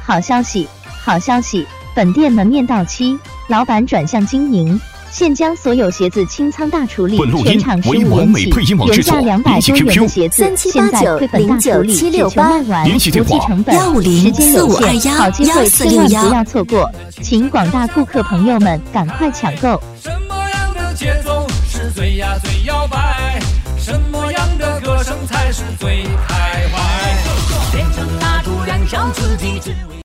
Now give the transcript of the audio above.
好消息，好消息！本店门面到期，老板转向经营，现将所有鞋子清仓大处理，全场15元起，原价200多元的鞋子，现在退本大处理，只求卖完，不计成本，时间有限，好机会千万不要错过，请广大顾客朋友们赶快抢购。 什么样的节奏是最呀最摇摆？什么样的歌声才是最开怀？点上蜡烛，燃烧自己，只为